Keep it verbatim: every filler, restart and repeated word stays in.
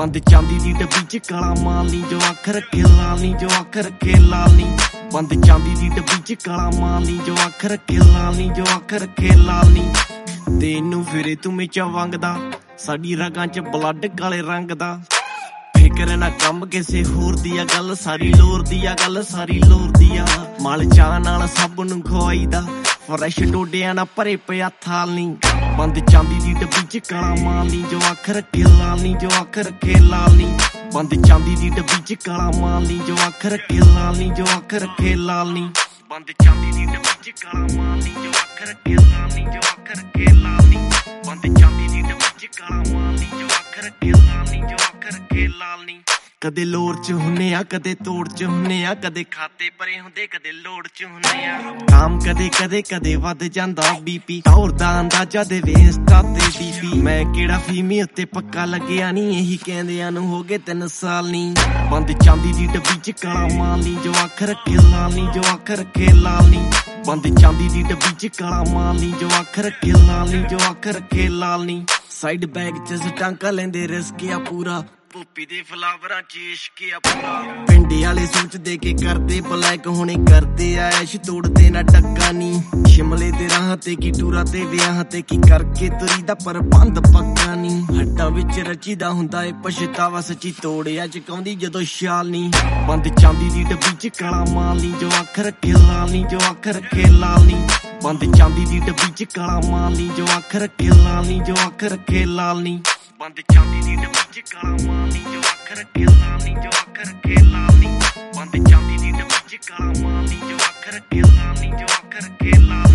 ਬੰਦ ਚਾਂਦੀ ਦੀ ਡੱਬੀ ਚ ਕਾਲਾ ਮਾਲ ਨੀ, ਜੋ ਅੱਖ ਰੱਖੇ ਲਾਲ ਨੀ, ਜੋ ਅੱਖ ਰੱਖੇ ਲਾਲ ਨੀ। ਬੰਦ ਚਾਂਦੀ ਦੀ ਡੱਬੀ ਚ ਕਾਲਾ ਮਾਲ ਨੀ, ਜੋ ਅੱਖ ਰੱਖੇ ਲਾਲ ਨੀ, ਜੋ ਅੱਖ ਰੱਖੇ ਲਾਲ ਨੀ। ਤੈਨੂੰ ਫਿਰੇ ਤੂੰ ਮੇਚਾ ਵੰਗਦਾ, ਸਾਡੀ ਰਗਾਂ ਚ ਬਲੱਡ ਕਾਲੇ ਰੰਗ ਦਾ। ਫਿਕਰ ਨਾ ਕੰਮ ਕਿਸੇ ਹੋਰ ਦੀ ਆ, ਗੱਲ ਸਾਰੀ ਲੋਰ ਦੀ ਆ, ਗੱਲ ਸਾਰੀ ਲੋਰ ਦੀ ਆ। ਮਾਲ ਚਾਹ ਨਾਲ ਸਭ ਨੂੰ ਖਵਾਈਦਾ, ਫਰੈਸ਼ ਡੋਡਿਆਂ ਨਾਲ ਭਰੇ ਪਿਆ ਥਾਲ ਨੀ। ਬੰਦ ਚਾਂਦੀ ਦੀ ਡੱਬੀ ਚ ਕਾਲਾ ਮਾਲ ਨੀ, ਜੋ ਅੱਖ ਰੱਖੇ ਲਾਲ ਨੀ, ਜੋ ਅੱਖ ਰੱਖੇ ਲਾਲ ਨੀ। ਬੰਦ ਚਾਂਦੀ ਦੀ ਡੱਬੀ ਚ ਕਾਲਾ ਮਾਲ ਨੀ, ਜੋ ਅੱਖ ਰੱਖੇ ਲਾਲ ਨੀ, ਜੋ ਅੱਖ ਰੱਖੇ ਲਾਲ ਨੀ। ਬੰਦ ਚਾਂਦੀ ਦੀ ਡੱਬੀ ਚ ਕਾਲਾ ਮਾਲ ਨੀ, ਜੋ ਅੱਖ ਰੱਖੇ ਲਾਲ ਨੀ, ਜੋ ਅੱਖ ਰੱਖੇ ਲਾਲ ਨੀ। ਬੰਦ ਚਾਂਦੀ ਦੀ ਡੱਬੀ ਚ ਕਾਲਾ ਮਾਲ ਨੀ, ਜੋ ਅੱਖ ਰੱਖੇ ਲਾਲ ਨੀ, ਜੋ ਅੱਖ ਰੱਖੇ ਲਾਲ ਨੀ। ਕਦੇ ਲੋੜ ਚ ਹੁੰਨੇ ਆ, ਕਦੇ ਤੋੜ ਚ ਹੁੰਨੇ ਆ, ਕਦੇ ਖਾਤੇ ਭਰੇ ਹੁੰਦੇ, ਕਦੇ ਲੋੜ ਚ ਹੁੰਨੇ ਆ। ਕਾਮ ਕਦੇ ਕਦੇ ਕਦੇ ਵੱਧ ਜਾਂਦਾ ਬੀਪੀ, ਟੌਰ ਦਾ ਅੰਦਾਜ਼ਾ ਦੇਵੇ ਇੰਸਟਾ ਤੇ ਡੀਪੀ। ਮੈਂ ਕਿਹੜਾ ਫੀਮੀ ਉੱਤੇ ਪੱਕਾ ਲੱਗਿਆ ਨੀ, ਇਹੀ ਕਹਿੰਦਿਆਂ ਨੂੰ ਹੋ ਗਏ ਤਿੰਨ ਸਾਲ ਨੀ। ਬੰਦ ਚਾਂਦੀ ਦੀ ਡੱਬੀ ਚ ਕਾਲਾ ਮਾਲ ਨੀ, ਜੋ ਅੱਖ ਰੱਖੇ ਲਾਲ ਨੀ, ਜੋ ਅੱਖ ਰੱਖੇ ਲਾਲ ਨੀ। ਬੰਦ ਚਾਂਦੀ ਦੀ ਡੱਬੀ ਚ ਕਾਲਾ ਮਾਲ ਨੀ, ਜੋ ਅੱਖ ਰੱਖੇ ਲਾਲ ਨੀ, ਜੋ ਅੱਖ ਰੱਖੇ ਲਾਲ ਨੀ। ਸਾਈਡ ਬੈਗ ਚ ਸਟਾਂਕਾ ਲੈਂਦੇ ਰਿਸਕ ਆ ਪੂਰਾ, ਪੋਪੀ ਦੇ ਫਲਾਵਰਾਂ ਚ ਇਸ਼ਕ ਆ ਪੂਰਾ। ਪਿੰਡੇ ਵਾਲੇ ਸੋਚਦੇ ਕੇ ਕਰਦੇ ਬਲੈਕ, ਹੁਣੇ ਕਰਦੇ ਐਸ਼ ਤੋੜਦੇ ਨਾ ਟੱਕਾ ਨੀ। ਸ਼ਿਮਲੇ ਦੇ ਰਾਹ ਤੇ ਕੀ ਟੂਰਾਂ ਤੇ ਵਿਆਹ ਤੇ ਕੀ ਕਰਕੇ ਤੁਰੀ ਦਾ ਪ੍ਰਬੰਧ ਪੱਕਾ ਨੀ। ਹੱਡਾਂ ਵਿੱਚ ਰਚੀਦਾ ਹੁੰਦਾ ਏ ਪਛਤਾਵਾ, ਸੱਚੀ ਤੋੜਿਆ ਚਕਾਉਂਦੀ ਜਦੋਂ ਛਾਲ ਨੀ। ਬੰਦ ਚਾਂਦੀ ਦੀ ਡੱਬੀ ਚ ਕਾਲਾ ਮਾਲ ਨੀ, ਜੋ ਅੱਖ ਰੱਖੇ ਲਾਲ ਨੀ, ਜੋ ਅੱਖ ਰੱਖੇ ਲਾਲ ਨੀ। ਬੰਦ ਚਾਂਦੀ ਦੀ ਡੱਬੀ ਚ ਕਾਲਾ ਮਾਲ ਨੀ, ਜੋ ਅੱਖ ਰੱਖੇ ਲਾਲ ਨੀ, ਜੋ ਅੱਖ ਰੱਖੇ ਲਾਲ ਨੀ। ਬੰਦ ਚਾਂਦੀ ਦੀ ਡੱਬੀ ਚ ਕਾਲਾ ਮਾਲ ਨੀ, ਜੋ ਅੱਖ ਰੱਖੇ ਲਾਲ ਨੀ, ਜੋ ਅੱਖ ਰੱਖੇ ਲਾਲ ਨੀ। ਬੰਦ ਚਾਂਦੀ ਦੀ ਡੱਬੀ ਚ ਕਾਲਾ ਮਾਲ ਨੀ, ਜੋ ਅੱਖ ਰੱਖੇ ਲਾਲ ਨੀ, ਜੋ ਅੱਖ ਰੱਖੇ ਲਾਲ ਨੀ।